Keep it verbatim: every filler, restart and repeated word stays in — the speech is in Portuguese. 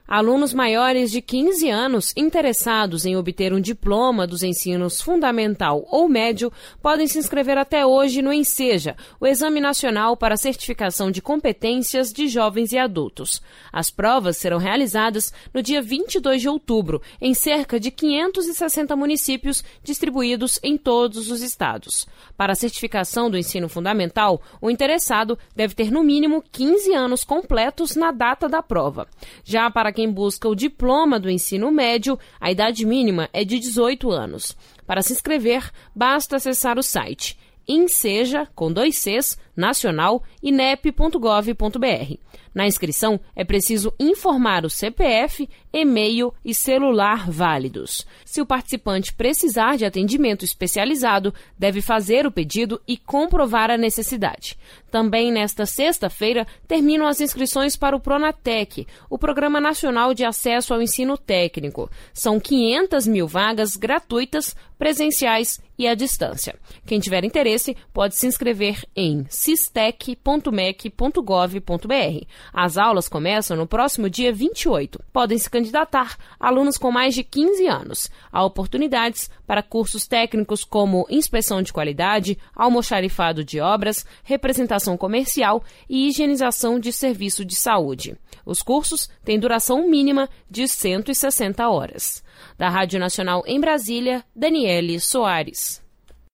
Alunos maiores de quinze anos interessados em obter um diploma dos ensinos fundamental ou médio podem se inscrever até hoje no ENSEJA, o Exame Nacional para Certificação de Competências de Jovens e Adultos. As provas serão realizadas no dia vinte e dois de outubro, em cerca de quinhentos e sessenta municípios distribuídos em todos os estados. Para a certificação do ensino fundamental, o interessado deve ter no mínimo quinze anos completos na data da prova. Já para quem busca o diploma do ensino médio, a idade mínima é de dezoito anos. Para se inscrever, basta acessar o site enseja, com dois Cs, nacional, inep ponto gov ponto br. Na inscrição, é preciso informar o C P F, e-mail e celular válidos. Se o participante precisar de atendimento especializado, deve fazer o pedido e comprovar a necessidade. Também nesta sexta-feira, terminam as inscrições para o Pronatec, o Programa Nacional de Acesso ao Ensino Técnico. São quinhentas mil vagas gratuitas, presenciais e à distância. Quem tiver interesse pode se inscrever em sistec ponto mec ponto gov ponto br. As aulas começam no próximo dia vinte e oito. Podem se candidatar alunos com mais de quinze anos. Há oportunidades para cursos técnicos como inspeção de qualidade, almoxarifado de obras, representação comercial e higienização de serviço de saúde. Os cursos têm duração mínima de cento e sessenta horas. Da Rádio Nacional em Brasília, Daniele Soares.